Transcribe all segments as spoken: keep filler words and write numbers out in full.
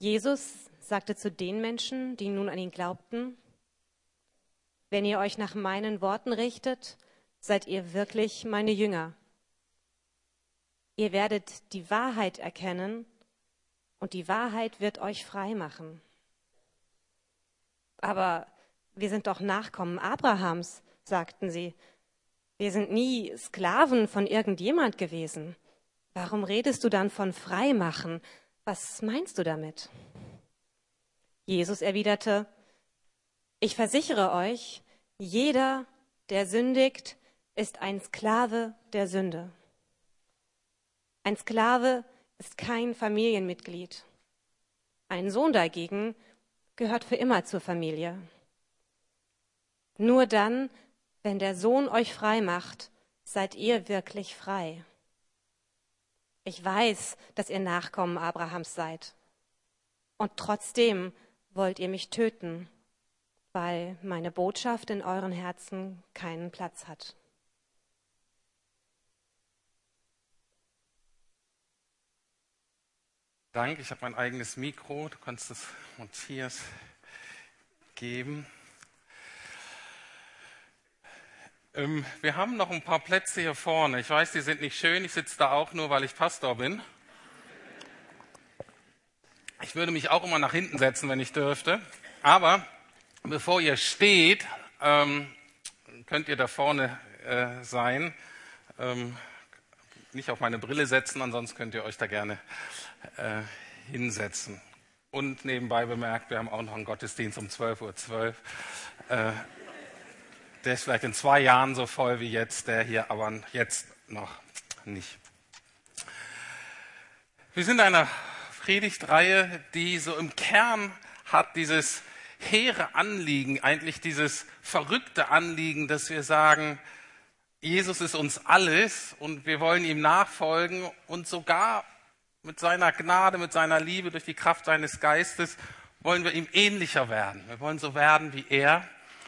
Jesus sagte zu den Menschen, die nun an ihn glaubten: Wenn ihr euch nach meinen Worten richtet, seid ihr wirklich meine Jünger. Ihr werdet die Wahrheit erkennen und die Wahrheit wird euch frei machen. Aber wir sind doch Nachkommen Abrahams, sagten sie. Wir sind nie Sklaven von irgendjemand gewesen. Warum redest du dann von Freimachen? Was meinst du damit? Jesus erwiderte: Ich versichere euch, jeder, der sündigt, ist ein Sklave der Sünde. Ein Sklave ist kein Familienmitglied. Ein Sohn dagegen gehört für immer zur Familie. Nur dann, wenn der Sohn euch frei macht, seid ihr wirklich frei. Ich weiß, dass ihr Nachkommen Abrahams seid. Und trotzdem wollt ihr mich töten, weil meine Botschaft in euren Herzen keinen Platz hat. Danke, ich habe mein eigenes Mikro. Du kannst es Matthias geben. Ähm, wir haben noch ein paar Plätze hier vorne. Ich weiß, die sind nicht schön. Ich sitze da auch nur, weil ich Pastor bin. Ich würde mich auch immer nach hinten setzen, wenn ich dürfte. Aber bevor ihr steht, ähm, könnt ihr da vorne äh, sein. Ähm, nicht auf meine Brille setzen, ansonsten könnt ihr euch da gerne äh, hinsetzen. Und nebenbei bemerkt, wir haben auch noch einen Gottesdienst um zwölf Uhr zwölf. Äh, der ist vielleicht in zwei Jahren so voll wie jetzt, der hier aber jetzt noch nicht. Wir sind in einer Predigtreihe, die so im Kern hat dieses hehre Anliegen, eigentlich dieses verrückte Anliegen, dass wir sagen, Jesus ist uns alles und wir wollen ihm nachfolgen und sogar mit seiner Gnade, mit seiner Liebe, durch die Kraft seines Geistes wollen wir ihm ähnlicher werden. Wir wollen so werden wie er.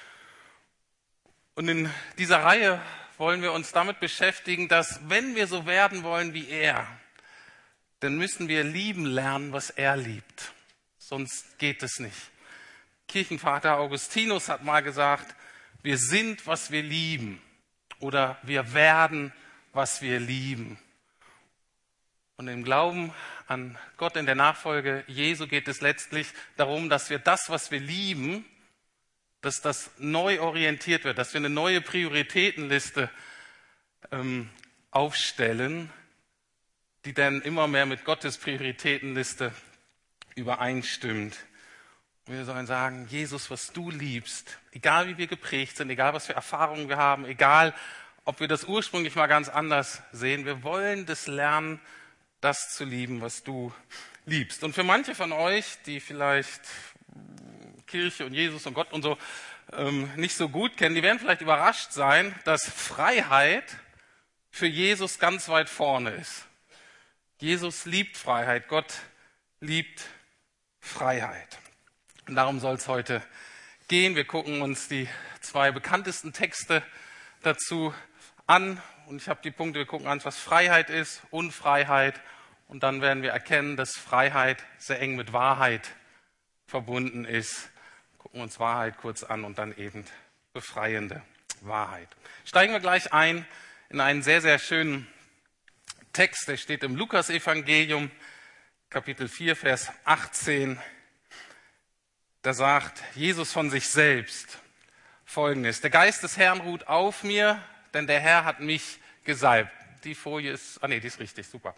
Und in dieser Reihe wollen wir uns damit beschäftigen, dass wenn wir so werden wollen wie er, dann müssen wir lieben lernen, was er liebt. Sonst geht es nicht. Kirchenvater Augustinus hat mal gesagt, wir sind, was wir lieben. Oder wir werden, was wir lieben. Und im Glauben an Gott in der Nachfolge Jesu geht es letztlich darum, dass wir das, was wir lieben, dass das neu orientiert wird, dass wir eine neue Prioritätenliste ähm, aufstellen, die dann immer mehr mit Gottes Prioritätenliste übereinstimmt. Und wir sollen sagen, Jesus, was du liebst, egal wie wir geprägt sind, egal was für Erfahrungen wir haben, egal ob wir das ursprünglich mal ganz anders sehen, wir wollen das lernen, das zu lieben, was du liebst. Und für manche von euch, die vielleicht Kirche und Jesus und Gott und so ähm, nicht so gut kennen, die werden vielleicht überrascht sein, dass Freiheit für Jesus ganz weit vorne ist. Jesus liebt Freiheit, Gott liebt Freiheit. Und darum soll es heute gehen. Wir gucken uns die zwei bekanntesten Texte dazu an. Und ich habe die Punkte, wir gucken an, was Freiheit ist, Unfreiheit. Und dann werden wir erkennen, dass Freiheit sehr eng mit Wahrheit verbunden ist. Gucken uns Wahrheit kurz an und dann eben befreiende Wahrheit. Steigen wir gleich ein in einen sehr, sehr schönen Text. Der steht im Lukas-Evangelium, Kapitel vier, Vers achtzehn. Da sagt Jesus von sich selbst Folgendes: Der Geist des Herrn ruht auf mir, denn der Herr hat mich gesalbt. Die Folie ist, ah nee, die ist richtig, super.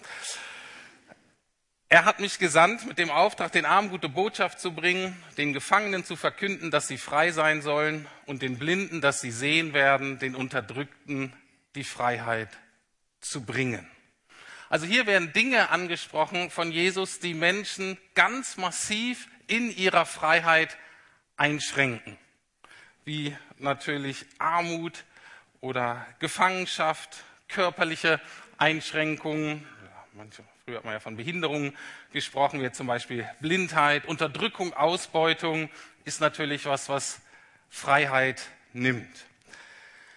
Er hat mich gesandt mit dem Auftrag, den Armen gute Botschaft zu bringen, den Gefangenen zu verkünden, dass sie frei sein sollen und den Blinden, dass sie sehen werden, den Unterdrückten die Freiheit zu bringen. Also hier werden Dinge angesprochen von Jesus, die Menschen ganz massiv in ihrer Freiheit einschränken. Wie natürlich Armut oder Gefangenschaft, körperliche Einschränkungen. Ja, manche, früher hat man ja von Behinderungen gesprochen, wie zum Beispiel Blindheit, Unterdrückung, Ausbeutung ist natürlich was, was Freiheit nimmt.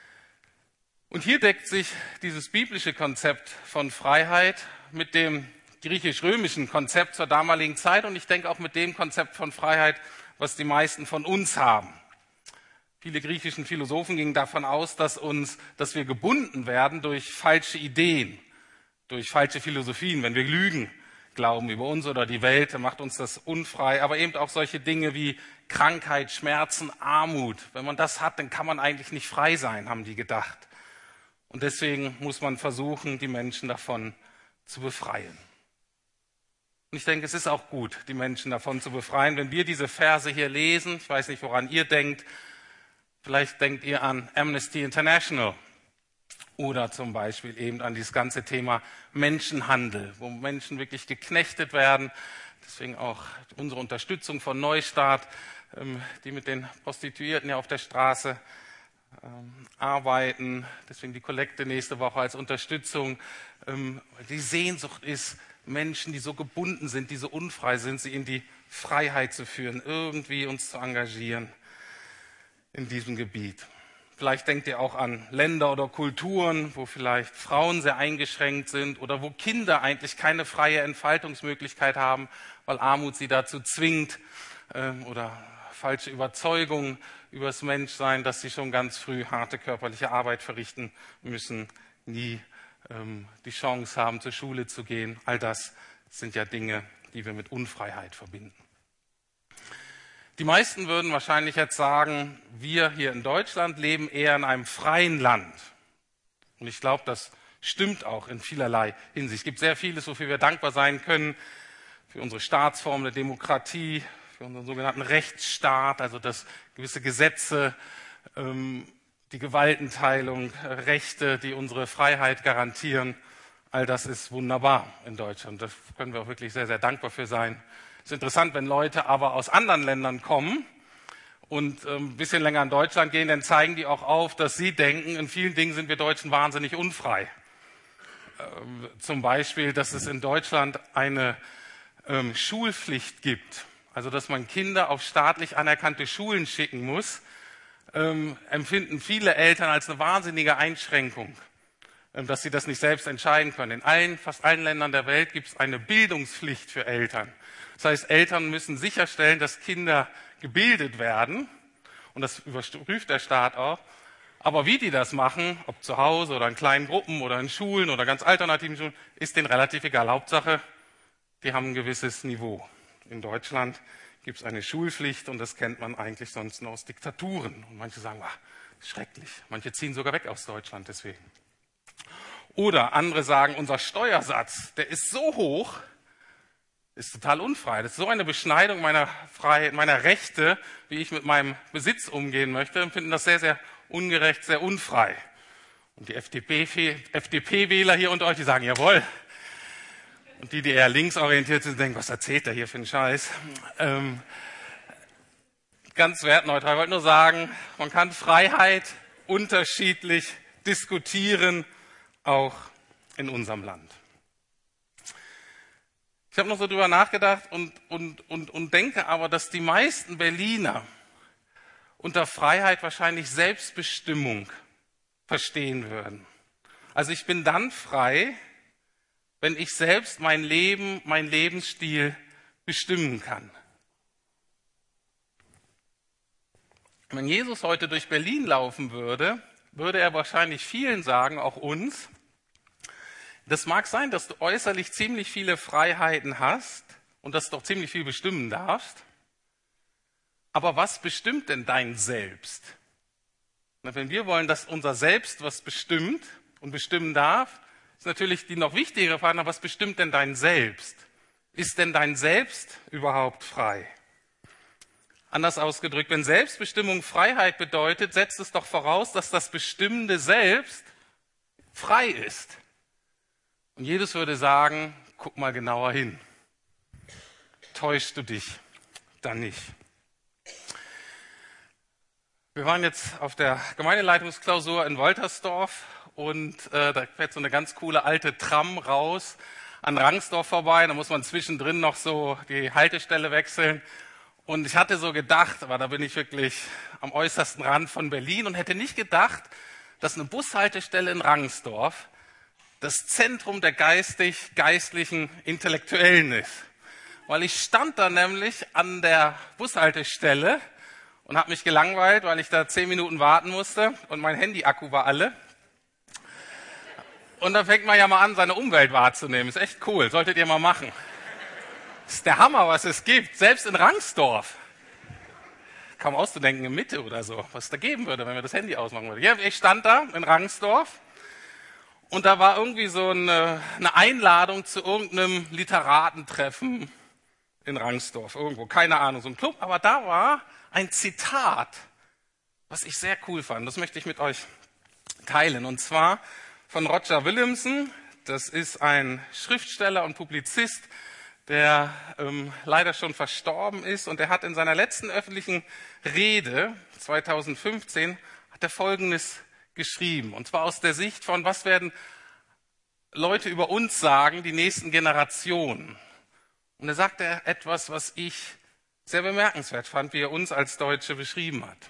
Und hier deckt sich dieses biblische Konzept von Freiheit mit dem griechisch-römischen Konzept zur damaligen Zeit und ich denke auch mit dem Konzept von Freiheit, was die meisten von uns haben. Viele griechischen Philosophen gingen davon aus, dass uns, dass wir gebunden werden durch falsche Ideen, durch falsche Philosophien. Wenn wir Lügen glauben über uns oder die Welt, dann macht uns das unfrei. Aber eben auch solche Dinge wie Krankheit, Schmerzen, Armut. Wenn man das hat, dann kann man eigentlich nicht frei sein, haben die gedacht. Und deswegen muss man versuchen, die Menschen davon zu befreien. Und ich denke, es ist auch gut, die Menschen davon zu befreien. Wenn wir diese Verse hier lesen, ich weiß nicht, woran ihr denkt, vielleicht denkt ihr an Amnesty International oder zum Beispiel eben an dieses ganze Thema Menschenhandel, wo Menschen wirklich geknechtet werden. Deswegen auch unsere Unterstützung von Neustart, die mit den Prostituierten ja auf der Straße arbeiten. Deswegen die Kollekte nächste Woche als Unterstützung. Die Sehnsucht ist, Menschen, die so gebunden sind, die so unfrei sind, sie in die Freiheit zu führen, irgendwie uns zu engagieren in diesem Gebiet. Vielleicht denkt ihr auch an Länder oder Kulturen, wo vielleicht Frauen sehr eingeschränkt sind oder wo Kinder eigentlich keine freie Entfaltungsmöglichkeit haben, weil Armut sie dazu zwingt ähm, oder falsche Überzeugungen über das Menschsein, dass sie schon ganz früh harte körperliche Arbeit verrichten müssen, nie ähm, die Chance haben, zur Schule zu gehen. All das sind ja Dinge, die wir mit Unfreiheit verbinden. Die meisten würden wahrscheinlich jetzt sagen, wir hier in Deutschland leben eher in einem freien Land. Und ich glaube, das stimmt auch in vielerlei Hinsicht. Es gibt sehr vieles, wofür wir dankbar sein können, für unsere Staatsform der Demokratie, für unseren sogenannten Rechtsstaat, also dass gewisse Gesetze, die Gewaltenteilung, Rechte, die unsere Freiheit garantieren, all das ist wunderbar in Deutschland. Da können wir auch wirklich sehr, sehr dankbar für sein. Es ist interessant, wenn Leute aber aus anderen Ländern kommen und ein bisschen länger in Deutschland gehen, dann zeigen die auch auf, dass sie denken, in vielen Dingen sind wir Deutschen wahnsinnig unfrei. Zum Beispiel, dass es in Deutschland eine ähm, Schulpflicht gibt, also dass man Kinder auf staatlich anerkannte Schulen schicken muss, ähm, empfinden viele Eltern als eine wahnsinnige Einschränkung, ähm, dass sie das nicht selbst entscheiden können. In allen, fast allen Ländern der Welt gibt es eine Bildungspflicht für Eltern. Das heißt, Eltern müssen sicherstellen, dass Kinder gebildet werden und das überprüft der Staat auch. Aber wie die das machen, ob zu Hause oder in kleinen Gruppen oder in Schulen oder ganz alternativen Schulen, ist denen relativ egal. Hauptsache, die haben ein gewisses Niveau. In Deutschland gibt es eine Schulpflicht und das kennt man eigentlich sonst nur aus Diktaturen. Und manche sagen, ah, schrecklich. Manche ziehen sogar weg aus Deutschland deswegen. Oder andere sagen, unser Steuersatz, der ist so hoch, ist total unfrei. Das ist so eine Beschneidung meiner Freiheit, meiner Rechte, wie ich mit meinem Besitz umgehen möchte, und finden das sehr, sehr ungerecht, sehr unfrei. Und die F D P-Wähler hier unter euch, die sagen, jawohl. Und die, die eher linksorientiert sind, denken, was erzählt er hier für einen Scheiß? Ähm, ganz wertneutral. Ich wollte nur sagen, man kann Freiheit unterschiedlich diskutieren, auch in unserem Land. Ich habe noch so drüber nachgedacht und, und, und, und denke aber, dass die meisten Berliner unter Freiheit wahrscheinlich Selbstbestimmung verstehen würden. Also ich bin dann frei, wenn ich selbst mein Leben, mein Lebensstil bestimmen kann. Wenn Jesus heute durch Berlin laufen würde, würde er wahrscheinlich vielen sagen, auch uns, das mag sein, dass du äußerlich ziemlich viele Freiheiten hast und dass du doch ziemlich viel bestimmen darfst. Aber was bestimmt denn dein Selbst? Na, wenn wir wollen, dass unser Selbst was bestimmt und bestimmen darf, ist natürlich die noch wichtigere Frage, was bestimmt denn dein Selbst? Ist denn dein Selbst überhaupt frei? Anders ausgedrückt, wenn Selbstbestimmung Freiheit bedeutet, setzt es doch voraus, dass das bestimmende Selbst frei ist. Und Jesus würde sagen, guck mal genauer hin. Täuschst du dich dann nicht? Wir waren jetzt auf der Gemeindeleitungsklausur in Woltersdorf und äh, da fährt so eine ganz coole alte Tram raus an Rangsdorf vorbei. Da muss man zwischendrin noch so die Haltestelle wechseln. Und ich hatte so gedacht, aber da bin ich wirklich am äußersten Rand von Berlin und hätte nicht gedacht, dass eine Bushaltestelle in Rangsdorf das Zentrum der geistig, geistlichen Intellektuellen ist. Weil ich stand da nämlich an der Bushaltestelle und habe mich gelangweilt, weil ich da zehn Minuten warten musste und mein Handy-Akku war alle. Und da fängt man ja mal an, seine Umwelt wahrzunehmen. Ist echt cool, solltet ihr mal machen. Ist der Hammer, was es gibt, selbst in Rangsdorf. Kaum auszudenken, in Mitte oder so, was es da geben würde, wenn wir das Handy ausmachen würden. Ja, ich stand da in Rangsdorf und da war irgendwie so eine, eine Einladung zu irgendeinem Literatentreffen in Rangsdorf, irgendwo, keine Ahnung, so ein Club. Aber da war ein Zitat, was ich sehr cool fand. Das möchte ich mit euch teilen. Und zwar von Roger Williamson. Das ist ein Schriftsteller und Publizist, der ähm, leider schon verstorben ist. Und er hat in seiner letzten öffentlichen Rede zweitausendfünfzehn hat er Folgendes geschrieben. Und zwar aus der Sicht von, was werden Leute über uns sagen, die nächsten Generationen. Und da sagt er etwas, was ich sehr bemerkenswert fand, wie er uns als Deutsche beschrieben hat.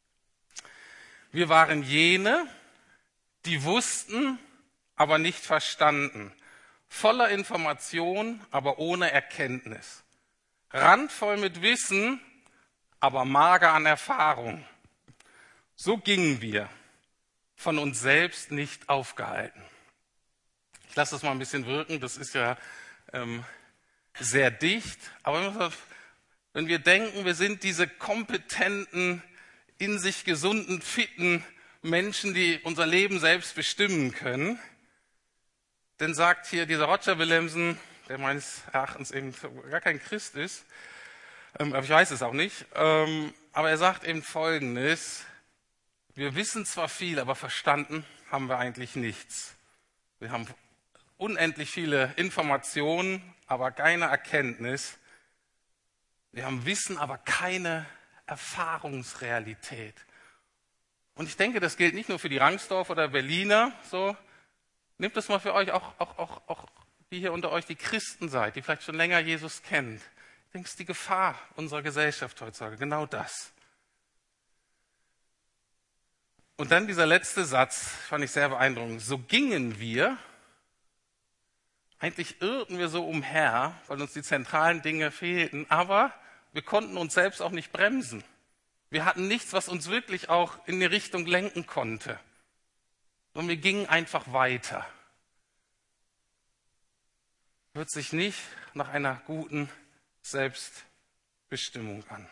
Wir waren jene, die wussten, aber nicht verstanden. Voller Information, aber ohne Erkenntnis. Randvoll mit Wissen, aber mager an Erfahrung. So gingen wir, von uns selbst nicht aufgehalten. Ich lasse das mal ein bisschen wirken, das ist ja ähm, sehr dicht. Aber wenn wir denken, wir sind diese kompetenten, in sich gesunden, fitten Menschen, die unser Leben selbst bestimmen können, dann sagt hier dieser Roger Williamson, der meines Erachtens eben gar kein Christ ist, ähm, aber ich weiß es auch nicht, ähm, aber er sagt eben Folgendes: Wir wissen zwar viel, aber verstanden haben wir eigentlich nichts. Wir haben unendlich viele Informationen, aber keine Erkenntnis. Wir haben Wissen, aber keine Erfahrungsrealität. Und ich denke, das gilt nicht nur für die Rangsdorf oder Berliner, so. Nehmt das mal für euch, auch, auch, auch, auch die hier unter euch, die Christen seid, die vielleicht schon länger Jesus kennt. Ich denke, es ist die Gefahr unserer Gesellschaft heutzutage, genau das. Und dann dieser letzte Satz, fand ich sehr beeindruckend. So gingen wir, eigentlich irrten wir so umher, weil uns die zentralen Dinge fehlten, aber wir konnten uns selbst auch nicht bremsen. Wir hatten nichts, was uns wirklich auch in die Richtung lenken konnte. Und wir gingen einfach weiter. Hört sich nicht nach einer guten Selbstbestimmung an.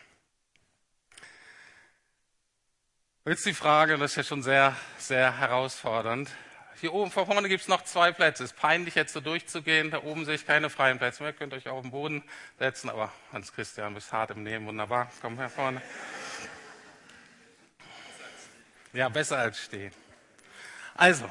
Jetzt die Frage, das ist ja schon sehr, sehr herausfordernd. Hier oben vorne gibt es noch zwei Plätze. Es ist peinlich, jetzt so durchzugehen. Da oben sehe ich keine freien Plätze mehr. Ihr könnt euch auf den Boden setzen. Aber Hans-Christian, du bist hart im Nehmen. Wunderbar. Komm her vorne. Ja, besser als stehen. Also,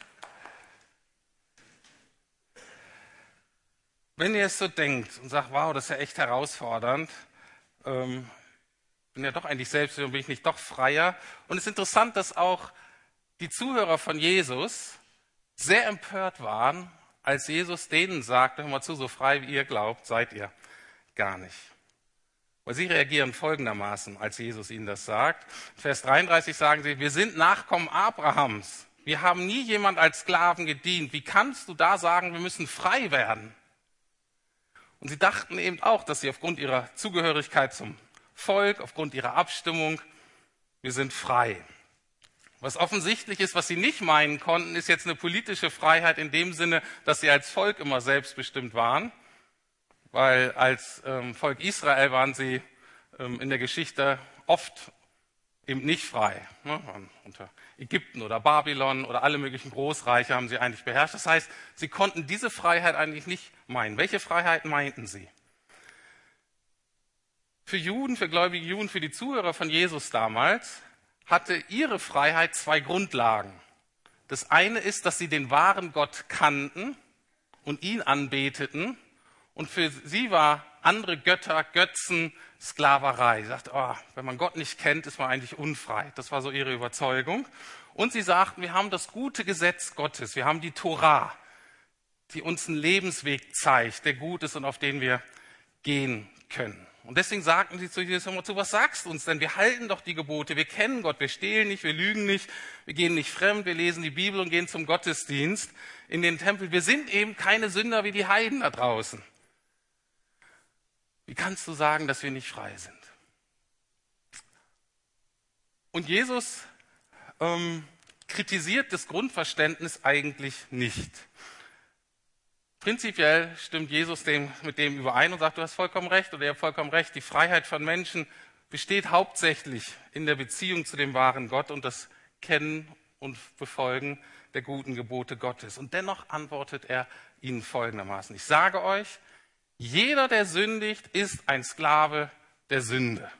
wenn ihr es so denkt und sagt, wow, das ist ja echt herausfordernd, ähm, bin ja doch eigentlich selbst, bin ich nicht doch freier. Und es ist interessant, dass auch die Zuhörer von Jesus sehr empört waren, als Jesus denen sagte, hör mal zu, so frei wie ihr glaubt, seid ihr gar nicht. Weil sie reagieren folgendermaßen, als Jesus ihnen das sagt. Vers dreiunddreißig sagen sie, wir sind Nachkommen Abrahams. Wir haben nie jemand als Sklaven gedient. Wie kannst du da sagen, wir müssen frei werden? Und sie dachten eben auch, dass sie aufgrund ihrer Zugehörigkeit zum Volk, aufgrund ihrer Abstimmung, wir sind frei. Was offensichtlich ist, was sie nicht meinen konnten, ist jetzt eine politische Freiheit in dem Sinne, dass sie als Volk immer selbstbestimmt waren. Weil als ähm, Volk Israel waren sie ähm, in der Geschichte oft eben nicht frei. Ne? Unter Ägypten oder Babylon oder alle möglichen Großreiche haben sie eigentlich beherrscht. Das heißt, sie konnten diese Freiheit eigentlich nicht meinen. Welche Freiheit meinten sie? Für Juden, für gläubige Juden, für die Zuhörer von Jesus damals, hatte ihre Freiheit zwei Grundlagen. Das eine ist, dass sie den wahren Gott kannten und ihn anbeteten. Und für sie war andere Götter, Götzen, Sklaverei. Sie sagte, oh, wenn man Gott nicht kennt, ist man eigentlich unfrei. Das war so ihre Überzeugung. Und sie sagten, wir haben das gute Gesetz Gottes, wir haben die Tora, die uns einen Lebensweg zeigt, der gut ist und auf den wir gehen können. Und deswegen sagten sie zu Jesus, hör mal zu, was sagst du uns denn? Wir halten doch die Gebote, wir kennen Gott, wir stehlen nicht, wir lügen nicht, wir gehen nicht fremd, wir lesen die Bibel und gehen zum Gottesdienst in den Tempel. Wir sind eben keine Sünder wie die Heiden da draußen. Wie kannst du sagen, dass wir nicht frei sind? Und Jesus ähm, kritisiert das Grundverständnis eigentlich nicht. Prinzipiell stimmt Jesus dem, mit dem überein und sagt, du hast vollkommen recht oder ihr habt vollkommen recht. Die Freiheit von Menschen besteht hauptsächlich in der Beziehung zu dem wahren Gott und das Kennen und Befolgen der guten Gebote Gottes. Und dennoch antwortet er ihnen folgendermaßen. Ich sage euch, jeder, der sündigt, ist ein Sklave der Sünde.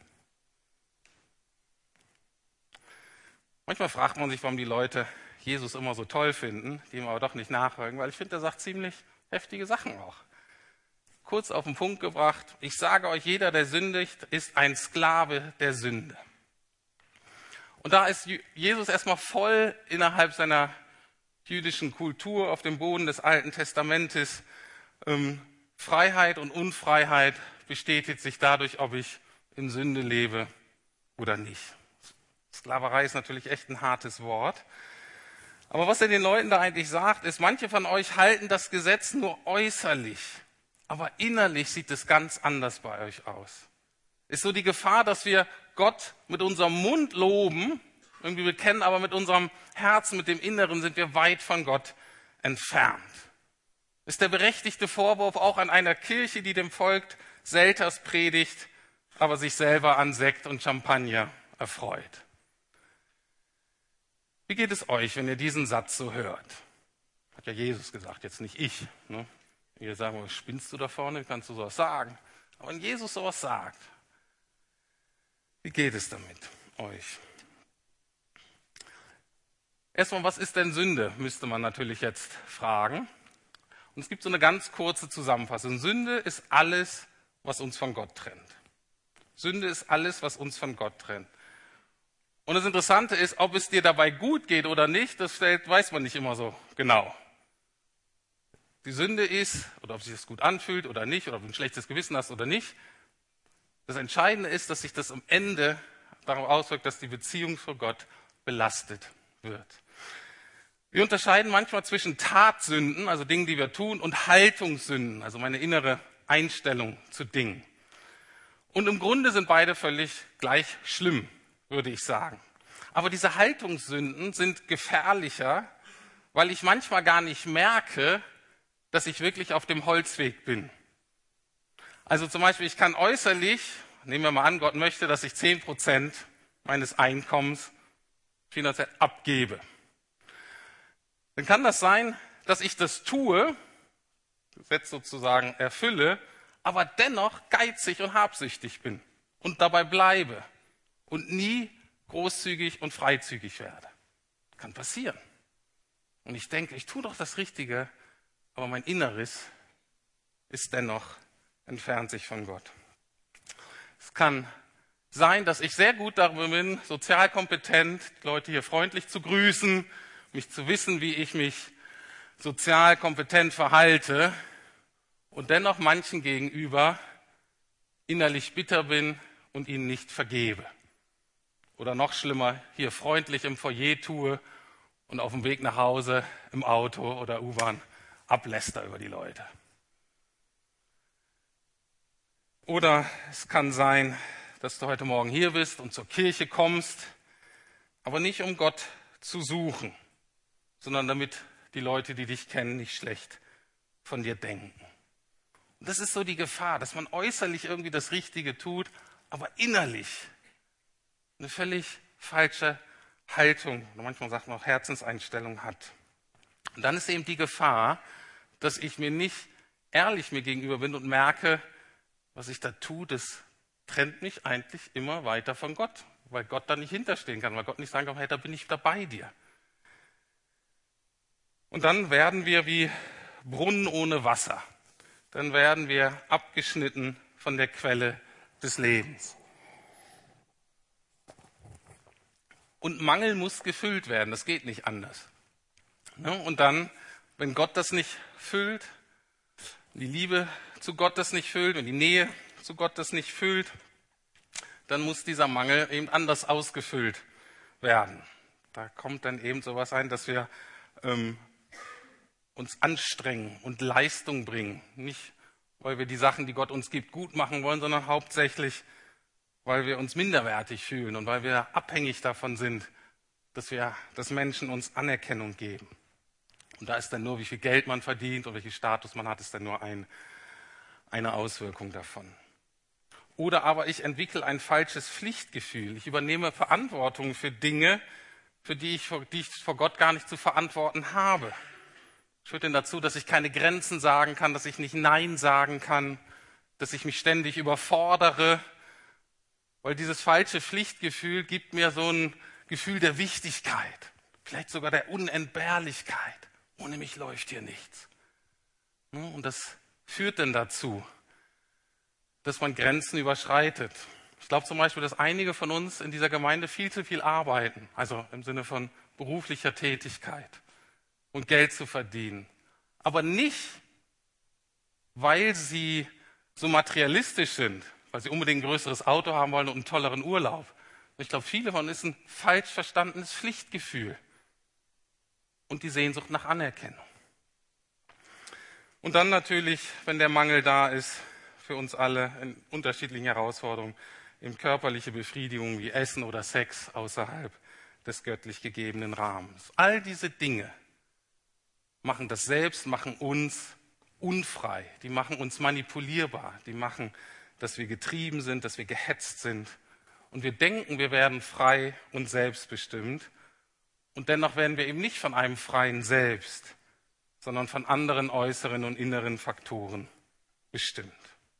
Manchmal fragt man sich, warum die Leute Jesus immer so toll finden, die ihm aber doch nicht nachfolgen, weil ich finde, er sagt ziemlich heftige Sachen auch. Kurz auf den Punkt gebracht, ich sage euch, jeder, der sündigt, ist ein Sklave der Sünde. Und da ist Jesus erstmal voll innerhalb seiner jüdischen Kultur auf dem Boden des Alten Testamentes. Ähm, Freiheit und Unfreiheit bestätigt sich dadurch, ob ich in Sünde lebe oder nicht. Sklaverei ist natürlich echt ein hartes Wort. Aber was er den Leuten da eigentlich sagt, ist, manche von euch halten das Gesetz nur äußerlich, aber innerlich sieht es ganz anders bei euch aus. Ist so die Gefahr, dass wir Gott mit unserem Mund loben, irgendwie bekennen, aber mit unserem Herzen, mit dem Inneren sind wir weit von Gott entfernt. Ist der berechtigte Vorwurf auch an einer Kirche, die dem Volk Selters predigt, aber sich selber an Sekt und Champagner erfreut. Wie geht es euch, wenn ihr diesen Satz so hört? Hat ja Jesus gesagt, jetzt nicht ich. Ne? Ihr sagt, was spinnst du da vorne, wie kannst du sowas sagen? Aber wenn Jesus sowas sagt, wie geht es damit euch? Erstmal, was ist denn Sünde, müsste man natürlich jetzt fragen. Und es gibt so eine ganz kurze Zusammenfassung. Sünde ist alles, was uns von Gott trennt. Sünde ist alles, was uns von Gott trennt. Und das Interessante ist, ob es dir dabei gut geht oder nicht, das weiß man nicht immer so genau. Die Sünde ist, oder ob sich das gut anfühlt oder nicht, oder ob du ein schlechtes Gewissen hast oder nicht. Das Entscheidende ist, dass sich das am Ende darauf auswirkt, dass die Beziehung zu Gott belastet wird. Wir unterscheiden manchmal zwischen Tatsünden, also Dingen, die wir tun, und Haltungssünden, also meine innere Einstellung zu Dingen. Und im Grunde sind beide völlig gleich schlimm, würde ich sagen. Aber diese Haltungssünden sind gefährlicher, weil ich manchmal gar nicht merke, dass ich wirklich auf dem Holzweg bin. Also zum Beispiel, ich kann äußerlich, nehmen wir mal an, Gott möchte, dass ich zehn Prozent meines Einkommens finanziell abgebe. Dann kann das sein, dass ich das tue, das Gesetz sozusagen erfülle, aber dennoch geizig und habsüchtig bin und dabei bleibe und nie großzügig und freizügig werde. Kann passieren. Und ich denke, ich tue doch das Richtige, aber mein Inneres ist dennoch entfernt sich von Gott. Es kann sein, dass ich sehr gut darin bin, sozial kompetent, die Leute hier freundlich zu grüßen, mich zu wissen, wie ich mich sozial kompetent verhalte und dennoch manchen gegenüber innerlich bitter bin und ihnen nicht vergebe. Oder noch schlimmer, hier freundlich im Foyer tue und auf dem Weg nach Hause im Auto oder U-Bahn abläster über die Leute. Oder es kann sein, dass du heute Morgen hier bist und zur Kirche kommst, aber nicht um Gott zu suchen, sondern damit die Leute, die dich kennen, nicht schlecht von dir denken. Und das ist so die Gefahr, dass man äußerlich irgendwie das Richtige tut, aber innerlich eine völlig falsche Haltung, oder manchmal sagt man auch Herzenseinstellung hat. Und dann ist eben die Gefahr, dass ich mir nicht ehrlich mir gegenüber bin und merke, was ich da tue, das trennt mich eigentlich immer weiter von Gott, weil Gott da nicht hinterstehen kann, weil Gott nicht sagen kann, hey, da bin ich da bei dir. Und dann werden wir wie Brunnen ohne Wasser. Dann werden wir abgeschnitten von der Quelle des Lebens. Und Mangel muss gefüllt werden, das geht nicht anders. Und dann, wenn Gott das nicht füllt, die Liebe zu Gott das nicht füllt und die Nähe zu Gott das nicht füllt, dann muss dieser Mangel eben anders ausgefüllt werden. Da kommt dann eben sowas ein, dass wir ähm, uns anstrengen und Leistung bringen. Nicht, weil wir die Sachen, die Gott uns gibt, gut machen wollen, sondern hauptsächlich, weil wir uns minderwertig fühlen und weil wir abhängig davon sind, dass wir, dass Menschen uns Anerkennung geben. Und da ist dann nur, wie viel Geld man verdient und welchen Status man hat, ist dann nur ein, eine Auswirkung davon. Oder aber ich entwickle ein falsches Pflichtgefühl. Ich übernehme Verantwortung für Dinge, für die ich, die ich vor Gott gar nicht zu verantworten habe. Das führt dann dazu, dass ich keine Grenzen sagen kann, dass ich nicht Nein sagen kann, dass ich mich ständig überfordere, weil dieses falsche Pflichtgefühl gibt mir so ein Gefühl der Wichtigkeit, vielleicht sogar der Unentbehrlichkeit. Ohne mich läuft hier nichts. Und das führt dann dazu, dass man Grenzen überschreitet. Ich glaube zum Beispiel, dass einige von uns in dieser Gemeinde viel zu viel arbeiten, also im Sinne von beruflicher Tätigkeit und Geld zu verdienen. Aber nicht, weil sie so materialistisch sind, weil sie unbedingt ein größeres Auto haben wollen und einen tolleren Urlaub. Ich glaube, viele von uns ist ein falsch verstandenes Pflichtgefühl und die Sehnsucht nach Anerkennung. Und dann natürlich, wenn der Mangel da ist, für uns alle in unterschiedlichen Herausforderungen, in körperliche Befriedigung wie Essen oder Sex außerhalb des göttlich gegebenen Rahmens. All diese Dinge machen das Selbst, machen uns unfrei, die machen uns manipulierbar, die machen, dass wir getrieben sind, dass wir gehetzt sind und wir denken, wir werden frei und selbstbestimmt und dennoch werden wir eben nicht von einem freien Selbst, sondern von anderen äußeren und inneren Faktoren bestimmt.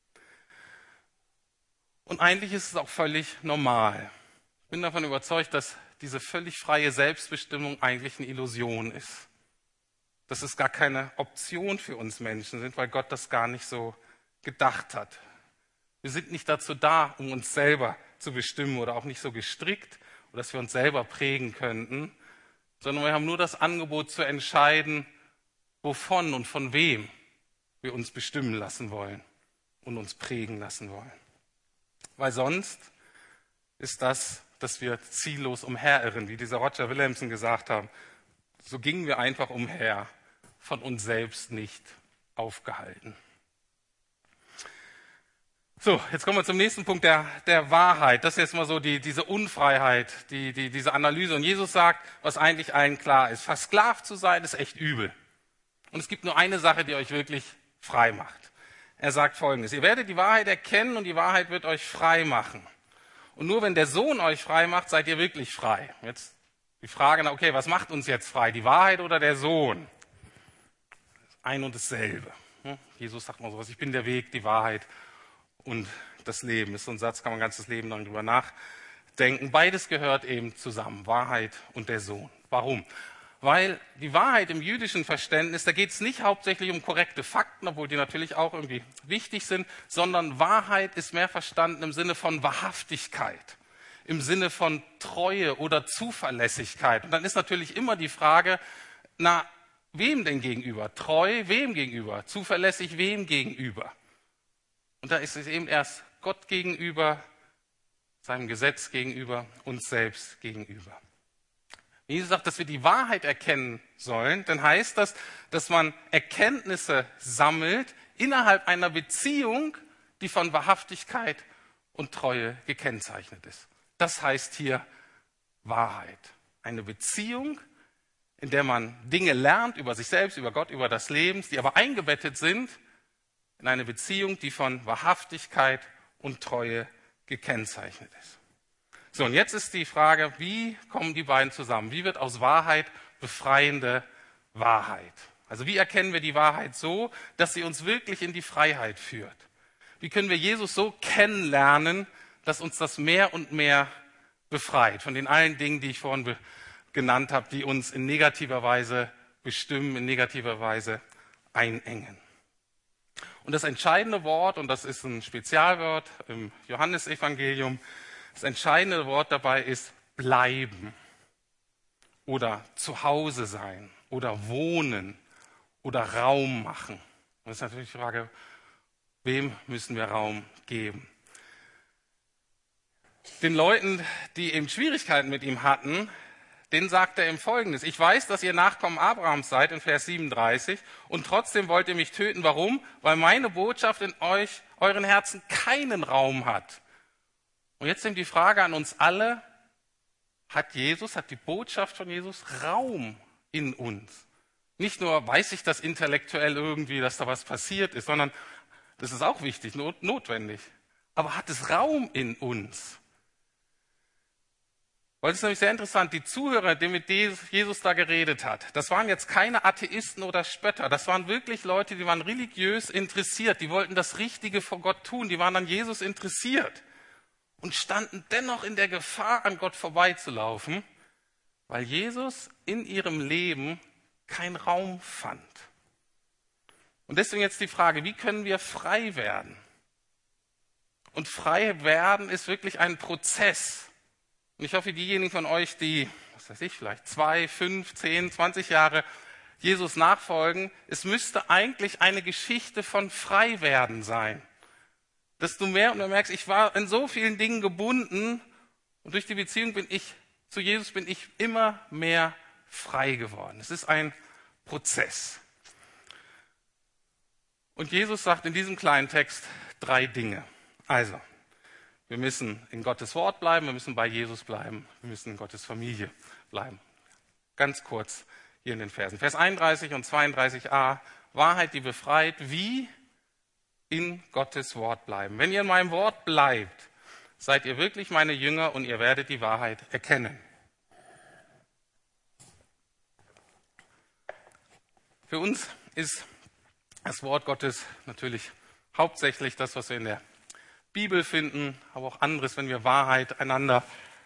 Und eigentlich ist es auch völlig normal. Ich bin davon überzeugt, dass diese völlig freie Selbstbestimmung eigentlich eine Illusion ist. Dass es gar keine Option für uns Menschen sind, weil Gott das gar nicht so gedacht hat. Wir sind nicht dazu da, um uns selber zu bestimmen oder auch nicht so gestrickt, dass wir uns selber prägen könnten, sondern wir haben nur das Angebot zu entscheiden, wovon und von wem wir uns bestimmen lassen wollen und uns prägen lassen wollen. Weil sonst ist das, dass wir ziellos umherirren, wie dieser Roger Williamson gesagt hat. So gingen wir einfach umher, von uns selbst nicht aufgehalten. So, jetzt kommen wir zum nächsten Punkt der, der Wahrheit. Das ist jetzt mal so die, diese Unfreiheit, die, die, diese Analyse. Und Jesus sagt, was eigentlich allen klar ist. Versklavt zu sein, ist echt übel. Und es gibt nur eine Sache, die euch wirklich frei macht. Er sagt Folgendes: Ihr werdet die Wahrheit erkennen und die Wahrheit wird euch frei machen. Und nur wenn der Sohn euch frei macht, seid ihr wirklich frei. Jetzt die Frage, okay, was macht uns jetzt frei? Die Wahrheit oder der Sohn? Ein und dasselbe. Jesus sagt mal sowas: Ich bin der Weg, die Wahrheit und das Leben. Das ist so ein Satz, kann man ein ganzes Leben lang drüber nachdenken. Beides gehört eben zusammen, Wahrheit und der Sohn. Warum? Weil die Wahrheit im jüdischen Verständnis, da geht es nicht hauptsächlich um korrekte Fakten, obwohl die natürlich auch irgendwie wichtig sind, sondern Wahrheit ist mehr verstanden im Sinne von Wahrhaftigkeit, im Sinne von Treue oder Zuverlässigkeit. Und dann ist natürlich immer die Frage, na, wem denn gegenüber? Treu wem gegenüber? Zuverlässig wem gegenüber? Und da ist es eben erst Gott gegenüber, seinem Gesetz gegenüber, uns selbst gegenüber. Wenn Jesus sagt, dass wir die Wahrheit erkennen sollen, dann heißt das, dass man Erkenntnisse sammelt innerhalb einer Beziehung, die von Wahrhaftigkeit und Treue gekennzeichnet ist. Das heißt hier Wahrheit. Eine Beziehung, in der man Dinge lernt über sich selbst, über Gott, über das Leben, die aber eingebettet sind in eine Beziehung, die von Wahrhaftigkeit und Treue gekennzeichnet ist. So, und jetzt ist die Frage, wie kommen die beiden zusammen? Wie wird aus Wahrheit befreiende Wahrheit? Also wie erkennen wir die Wahrheit so, dass sie uns wirklich in die Freiheit führt? Wie können wir Jesus so kennenlernen, dass uns das mehr und mehr befreit von den allen Dingen, die ich vorhin genannt habe, die uns in negativer Weise bestimmen, in negativer Weise einengen? Und das entscheidende Wort, und das ist ein Spezialwort im Johannesevangelium, das entscheidende Wort dabei ist bleiben oder zu Hause sein oder wohnen oder Raum machen. Und das ist natürlich die Frage, Wem müssen wir Raum geben? Den Leuten, die eben Schwierigkeiten mit ihm hatten, denen sagt er ihm Folgendes: Ich weiß, dass ihr Nachkommen Abrahams seid, in Vers siebenunddreißig, und trotzdem wollt ihr mich töten. Warum? Weil meine Botschaft in euch, euren Herzen keinen Raum hat. Und jetzt nimmt die Frage an uns alle: Hat Jesus, hat die Botschaft von Jesus Raum in uns? Nicht nur weiß ich das intellektuell irgendwie, dass da was passiert ist, sondern das ist auch wichtig, not, notwendig. Aber hat es Raum in uns? Weil es ist nämlich sehr interessant, die Zuhörer, die mit Jesus da geredet hat, das waren jetzt keine Atheisten oder Spötter, das waren wirklich Leute, die waren religiös interessiert, die wollten das Richtige vor Gott tun, die waren an Jesus interessiert und standen dennoch in der Gefahr, an Gott vorbeizulaufen, weil Jesus in ihrem Leben keinen Raum fand. Und deswegen jetzt die Frage: Wie können wir frei werden? Und frei werden ist wirklich ein Prozess. Und ich hoffe, diejenigen von euch, die, was weiß ich, vielleicht zwei, fünf, zehn, zwanzig Jahre Jesus nachfolgen, es müsste eigentlich eine Geschichte von Freiwerden sein. Dass du mehr und mehr merkst, ich war in so vielen Dingen gebunden und durch die Beziehung bin ich zu Jesus bin ich immer mehr frei geworden. Es ist ein Prozess. Und Jesus sagt in diesem kleinen Text drei Dinge. Also, wir müssen in Gottes Wort bleiben, wir müssen bei Jesus bleiben, wir müssen in Gottes Familie bleiben. Ganz kurz hier in den Versen. Vers einunddreißig und zweiunddreißig a, Wahrheit, die befreit, wie in Gottes Wort bleiben. Wenn ihr in meinem Wort bleibt, seid ihr wirklich meine Jünger und ihr werdet die Wahrheit erkennen. Für uns ist das Wort Gottes natürlich hauptsächlich das, was wir in der Bibel finden, aber auch anderes, wenn wir Wahrheit einander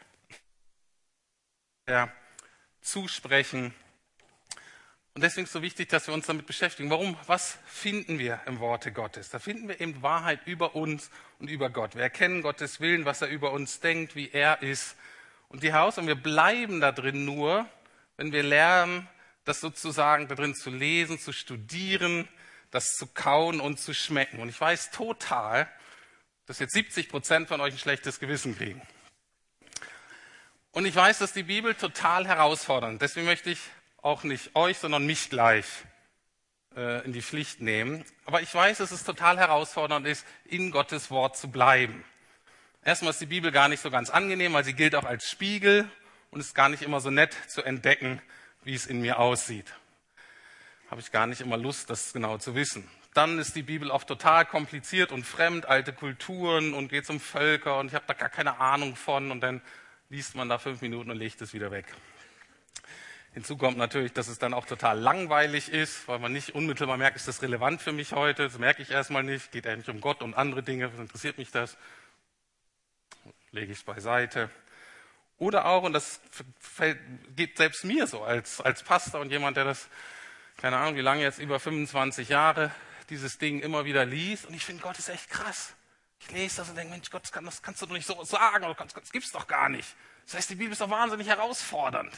ja, zusprechen. Und deswegen ist es so wichtig, dass wir uns damit beschäftigen. Warum? Was finden wir im Worte Gottes? Da finden wir eben Wahrheit über uns und über Gott. Wir erkennen Gottes Willen, was er über uns denkt, wie er ist. Und die Haus, und wir bleiben da drin nur, wenn wir lernen, das sozusagen da drin zu lesen, zu studieren, das zu kauen und zu schmecken. Und ich weiß total, dass jetzt siebzig Prozent von euch ein schlechtes Gewissen kriegen. Und ich weiß, dass die Bibel total herausfordernd ist. Deswegen möchte ich auch nicht euch, sondern mich gleich äh, in die Pflicht nehmen. Aber ich weiß, dass es total herausfordernd ist, in Gottes Wort zu bleiben. Erstmal ist die Bibel gar nicht so ganz angenehm, weil sie gilt auch als Spiegel und ist gar nicht immer so nett zu entdecken, wie es in mir aussieht. Habe ich gar nicht immer Lust, das genau zu wissen. Dann ist die Bibel oft total kompliziert und fremd, alte Kulturen und geht um Völker und ich habe da gar keine Ahnung von und dann liest man da fünf Minuten und legt es wieder weg. Hinzu kommt natürlich, dass es dann auch total langweilig ist, weil man nicht unmittelbar merkt, ist das relevant für mich heute? Das merke ich erstmal nicht, geht eigentlich um Gott und andere Dinge, was interessiert mich das? Lege ich es beiseite. Oder auch, und das geht selbst mir so als, als Pastor und jemand, der das, keine Ahnung wie lange jetzt, über fünfundzwanzig Jahre, dieses Ding immer wieder liest. Und ich finde, Gott ist echt krass. Ich lese das und denke, Mensch, Gott, das, kann, das kannst du doch nicht so sagen. Oder das gibt es doch gar nicht. Das heißt, die Bibel ist doch wahnsinnig herausfordernd.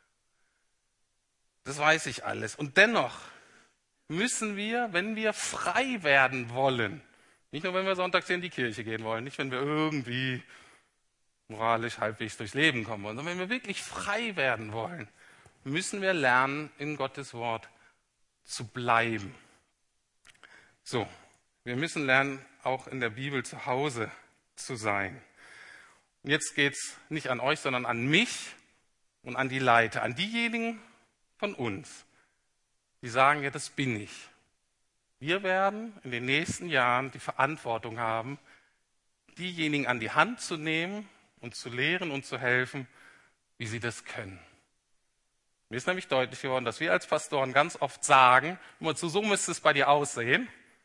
Das weiß ich alles. Und dennoch müssen wir, wenn wir frei werden wollen, nicht nur, wenn wir sonntags in die Kirche gehen wollen, nicht, wenn wir irgendwie moralisch halbwegs durchs Leben kommen wollen, sondern wenn wir wirklich frei werden wollen, müssen wir lernen, in Gottes Wort zu bleiben. So, wir müssen lernen, auch in der Bibel zu Hause zu sein. Und jetzt geht es nicht an euch, sondern an mich und an die Leiter, an diejenigen von uns, die sagen, ja, das bin ich. Wir werden in den nächsten Jahren die Verantwortung haben, diejenigen an die Hand zu nehmen und zu lehren und zu helfen, wie sie das können. Mir ist nämlich deutlich geworden, dass wir als Pastoren ganz oft sagen, immer zu, so müsste es bei dir aussehen.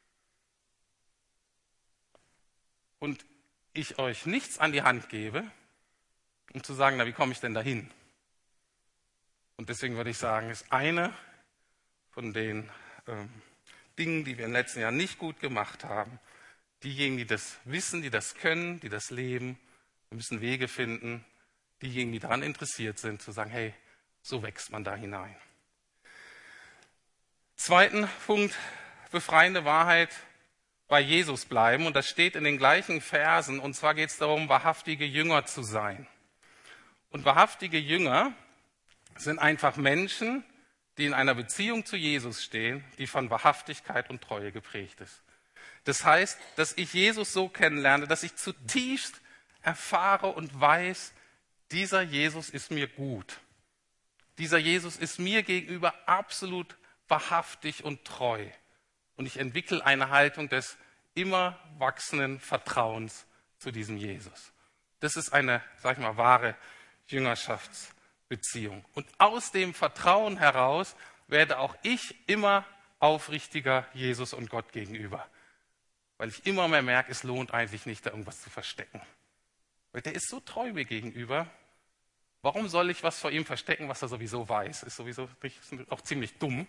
Und ich euch nichts an die Hand gebe, um zu sagen, na, wie komme ich denn dahin? Und deswegen würde ich sagen, ist eine von den ähm, Dingen, die wir in den letzten Jahren nicht gut gemacht haben, diejenigen, die das wissen, die das können, die das leben, wir müssen Wege finden, diejenigen, die daran interessiert sind, zu sagen, hey, so wächst man da hinein. Zweiten Punkt, befreiende Wahrheit. bei Jesus bleiben. Und das steht in den gleichen Versen. Und zwar geht es darum, wahrhaftige Jünger zu sein. Und wahrhaftige Jünger sind einfach Menschen, die in einer Beziehung zu Jesus stehen, die von Wahrhaftigkeit und Treue geprägt ist. Das heißt, dass ich Jesus so kennenlerne, dass ich zutiefst erfahre und weiß, dieser Jesus ist mir gut. Dieser Jesus ist mir gegenüber absolut wahrhaftig und treu. Und ich entwickle eine Haltung des immer wachsenden Vertrauens zu diesem Jesus. Das ist eine, sag ich mal, wahre Jüngerschaftsbeziehung. Und aus dem Vertrauen heraus werde auch ich immer aufrichtiger Jesus und Gott gegenüber. Weil ich immer mehr merke, es lohnt eigentlich nicht, da irgendwas zu verstecken. Weil der ist so treu mir gegenüber. Warum soll ich was vor ihm verstecken, was er sowieso weiß? Ist sowieso ist auch ziemlich dumm.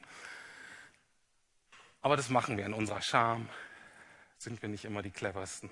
Aber das machen wir in unserer Scham. Sind wir nicht immer die cleversten.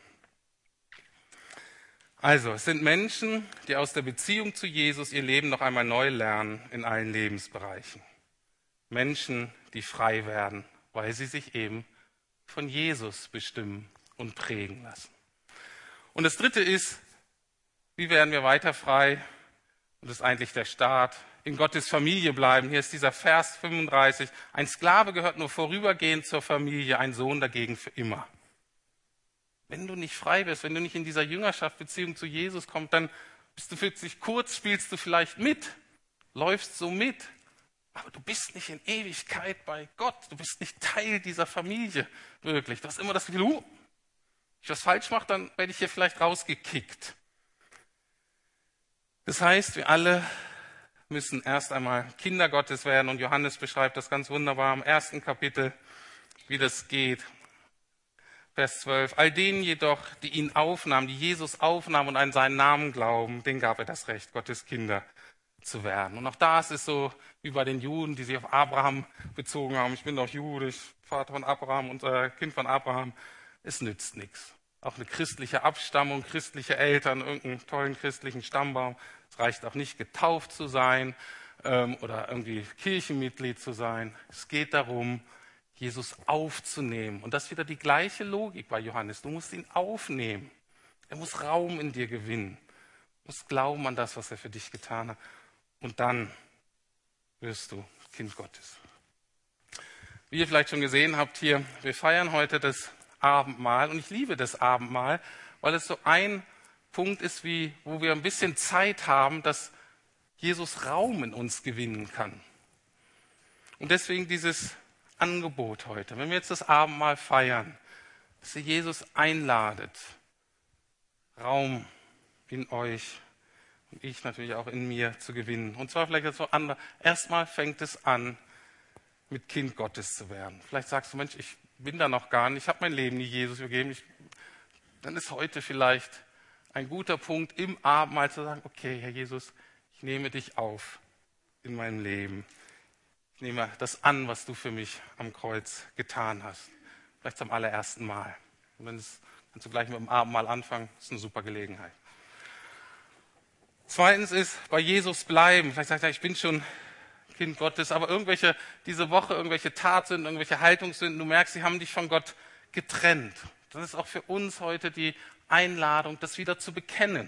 Also, es sind Menschen, die aus der Beziehung zu Jesus ihr Leben noch einmal neu lernen in allen Lebensbereichen. Menschen, die frei werden, weil sie sich eben von Jesus bestimmen und prägen lassen. Und das Dritte ist, wie werden wir weiter frei? Und das ist eigentlich der Start. In Gottes Familie bleiben. Hier ist dieser Vers fünfunddreißig. Ein Sklave gehört nur vorübergehend zur Familie, ein Sohn dagegen für immer. Wenn du nicht frei bist, wenn du nicht in dieser Jüngerschaftsbeziehung zu Jesus kommst, dann bist du plötzlich kurz, spielst du vielleicht mit, läufst so mit, aber du bist nicht in Ewigkeit bei Gott. Du bist nicht Teil dieser Familie, wirklich. Du hast immer das Gefühl, uh, wenn ich was falsch mache, dann werde ich hier vielleicht rausgekickt. Das heißt, wir alle müssen erst einmal Kinder Gottes werden. Und Johannes beschreibt das ganz wunderbar im ersten Kapitel, wie das geht. Vers zwölf. All denen jedoch, die ihn aufnahmen, die Jesus aufnahmen und an seinen Namen glauben, denen gab er das Recht, Gottes Kinder zu werden. Und auch da ist es so, wie bei den Juden, die sich auf Abraham bezogen haben. Ich bin doch Jude, ich Vater von Abraham und äh, Kind von Abraham. Es nützt nichts. Auch eine christliche Abstammung, christliche Eltern, irgendeinen tollen christlichen Stammbaum. Es reicht auch nicht, getauft zu sein ähm, oder irgendwie Kirchenmitglied zu sein. Es geht darum, Jesus aufzunehmen. Und das ist wieder die gleiche Logik bei Johannes. Du musst ihn aufnehmen. Er muss Raum in dir gewinnen. Du musst glauben an das, was er für dich getan hat. Und dann wirst du Kind Gottes. Wie ihr vielleicht schon gesehen habt hier, wir feiern heute das Abendmahl. Und ich liebe das Abendmahl, weil es so ein Punkt ist, wie, wo wir ein bisschen Zeit haben, dass Jesus Raum in uns gewinnen kann. Und deswegen dieses Angebot heute, wenn wir jetzt das Abendmahl feiern, dass ihr Jesus einladet, Raum in euch und ich natürlich auch in mir zu gewinnen. Und zwar vielleicht jetzt so anders. Erstmal fängt es an, mit Kind Gottes zu werden. Vielleicht sagst du, Mensch, ich bin da noch gar nicht, ich habe mein Leben nie Jesus übergeben. Ich, dann ist heute vielleicht ein guter Punkt im Abendmahl zu sagen, okay, Herr Jesus, ich nehme dich auf in meinem Leben. Ich nehme das an, was du für mich am Kreuz getan hast. Vielleicht zum allerersten Mal. Und dann ist, kannst du gleich mit dem Abendmahl anfangen. Das ist eine super Gelegenheit. Zweitens ist, bei Jesus bleiben. Vielleicht sagt er, ich bin schon Kind Gottes, aber irgendwelche, diese Woche, irgendwelche Tatsünden, irgendwelche Haltungssünden, du merkst, sie haben dich von Gott getrennt. Das ist auch für uns heute die Einladung, das wieder zu bekennen.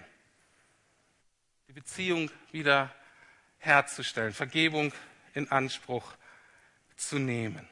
Die Beziehung wieder herzustellen. Vergebung in Anspruch zu nehmen.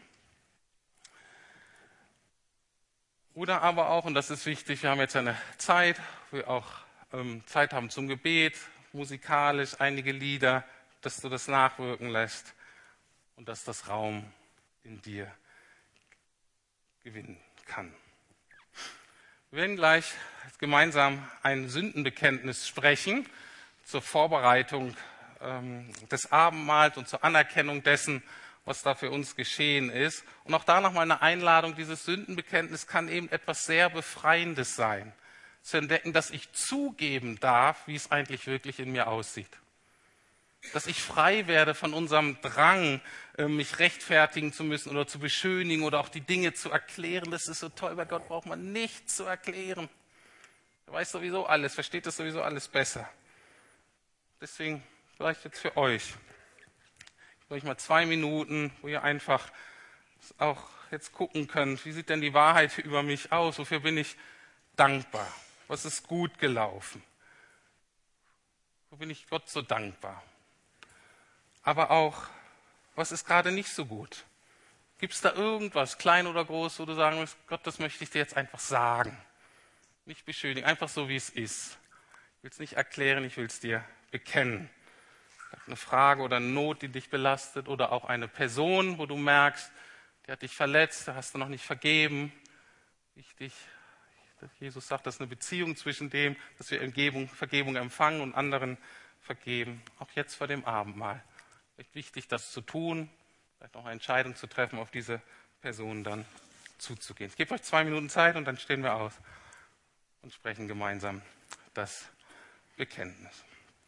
Oder aber auch, und das ist wichtig, wir haben jetzt eine Zeit, wo wir auch ähm, Zeit haben zum Gebet, musikalisch, einige Lieder, dass du das nachwirken lässt und dass das Raum in dir gewinnen kann. Wir werden gleich gemeinsam ein Sündenbekenntnis sprechen zur Vorbereitung des Abendmahls und zur Anerkennung dessen, was da für uns geschehen ist. Und auch da nochmal eine Einladung, dieses Sündenbekenntnis kann eben etwas sehr Befreiendes sein. Zu entdecken, dass ich zugeben darf, wie es eigentlich wirklich in mir aussieht. Dass ich frei werde von unserem Drang, mich rechtfertigen zu müssen oder zu beschönigen oder auch die Dinge zu erklären. Das ist so toll, bei Gott braucht man nichts zu erklären. Er weiß sowieso alles, versteht das sowieso alles besser. Deswegen vielleicht jetzt für euch. Ich gebe euch mal zwei Minuten, wo ihr einfach auch jetzt gucken können, wie sieht denn die Wahrheit über mich aus? Wofür bin ich dankbar? Was ist gut gelaufen? Wo bin ich Gott so dankbar? Aber auch, was ist gerade nicht so gut? Gibt es da irgendwas, klein oder groß, wo du sagen willst, Gott, das möchte ich dir jetzt einfach sagen? Nicht beschönigen, einfach so, wie es ist. Ich will es nicht erklären, ich will es dir bekennen. Eine Frage oder eine Not, die dich belastet, oder auch eine Person, wo du merkst, die hat dich verletzt, da hast du noch nicht vergeben. Wichtig, Jesus sagt, das ist eine Beziehung zwischen dem, dass wir Vergebung, Vergebung empfangen und anderen vergeben. Auch jetzt vor dem Abendmahl. Echt wichtig, das zu tun, vielleicht noch eine Entscheidung zu treffen, auf diese Person dann zuzugehen. Ich gebe euch zwei Minuten Zeit und dann stehen wir aus und sprechen gemeinsam das Bekenntnis.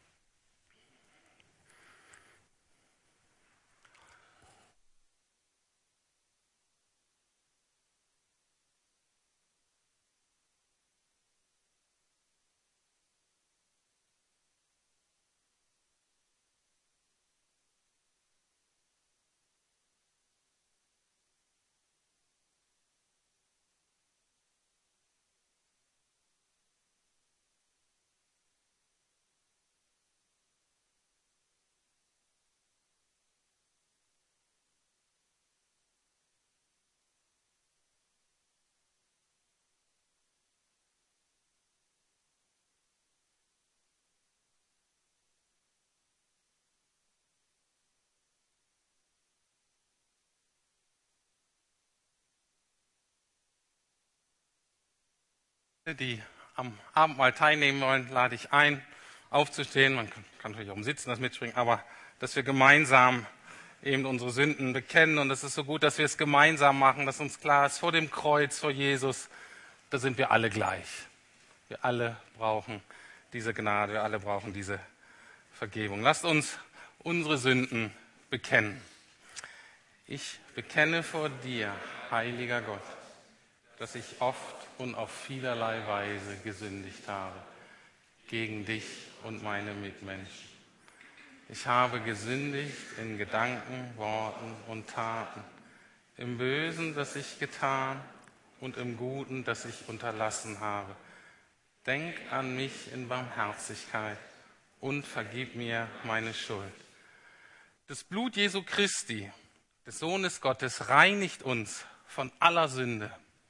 Die am Abendmahl teilnehmen wollen, lade ich ein, aufzustehen. Man kann natürlich auch im Sitzen das mitspringen, aber dass wir gemeinsam eben unsere Sünden bekennen. Und es ist so gut, dass wir es gemeinsam machen, dass uns klar ist, vor dem Kreuz, vor Jesus, da sind wir alle gleich. Wir alle brauchen diese Gnade, wir alle brauchen diese Vergebung. Lasst uns unsere Sünden bekennen. Ich bekenne vor dir, heiliger Gott, dass ich oft und auf vielerlei Weise gesündigt habe, gegen dich und meine Mitmenschen. Ich habe gesündigt in Gedanken, Worten und Taten, im Bösen, das ich getan, und im Guten, das ich unterlassen habe. Denk an mich in Barmherzigkeit und vergib mir meine Schuld. Das Blut Jesu Christi, des Sohnes Gottes, reinigt uns von aller Sünde.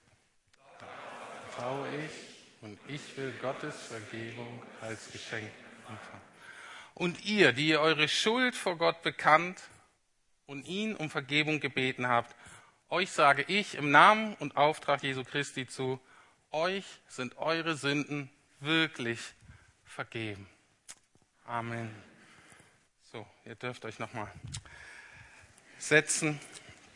Traue ich und ich will Gottes Vergebung als Geschenk empfangen. Und ihr, die ihr eure Schuld vor Gott bekannt und ihn um Vergebung gebeten habt, euch sage ich im Namen und Auftrag Jesu Christi zu, euch sind eure Sünden wirklich vergeben. Amen. So, ihr dürft euch nochmal setzen.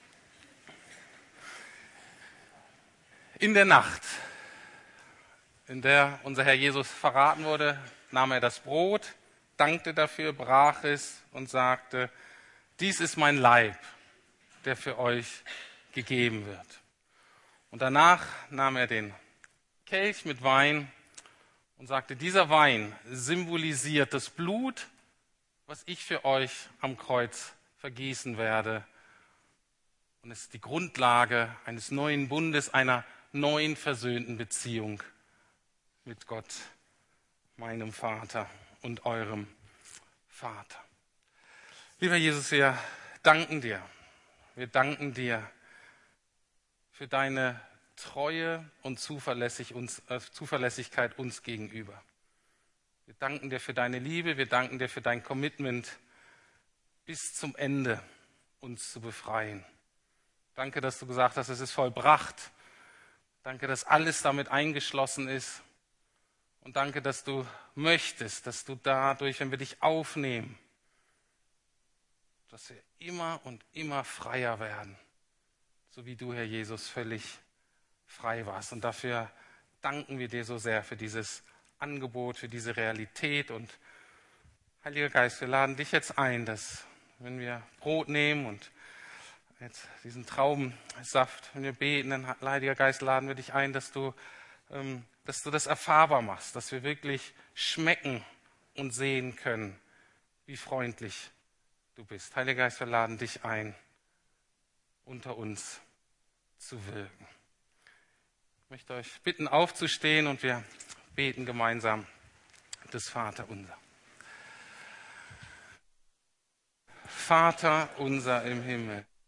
In der Nacht, in der unser Herr Jesus verraten wurde, nahm er das Brot, dankte dafür, brach es und sagte, dies ist mein Leib, der für euch gegeben wird. Und danach nahm er den Kelch mit Wein und sagte, dieser Wein symbolisiert das Blut, was ich für euch am Kreuz vergießen werde. Und es ist die Grundlage eines neuen Bundes, einer neuen versöhnten Beziehung mit Gott, meinem Vater und eurem Vater. Lieber Jesus, wir danken dir. Wir danken dir für deine Treue und Zuverlässig uns, äh, Zuverlässigkeit uns gegenüber. Wir danken dir für deine Liebe, wir danken dir für dein Commitment, bis zum Ende uns zu befreien. Danke, dass du gesagt hast, es ist vollbracht. Danke, dass alles damit eingeschlossen ist. Und danke, dass du möchtest, dass du dadurch, wenn wir dich aufnehmen, dass wir immer und immer freier werden. So wie du, Herr Jesus, völlig frei warst. Und dafür danken wir dir so sehr für dieses Angebot, für diese Realität. Und Heiliger Geist, wir laden dich jetzt ein, dass wenn wir Brot nehmen und jetzt diesen Traubensaft, wenn wir beten, dann, Heiliger Geist, laden wir dich ein, dass du ähm, dass du das erfahrbar machst, dass wir wirklich schmecken und sehen können, wie freundlich du bist. Heiliger Geist, wir laden dich ein, unter uns zu wirken. Ich möchte euch bitten, aufzustehen und wir beten gemeinsam das Vaterunser. Vater unser im Himmel,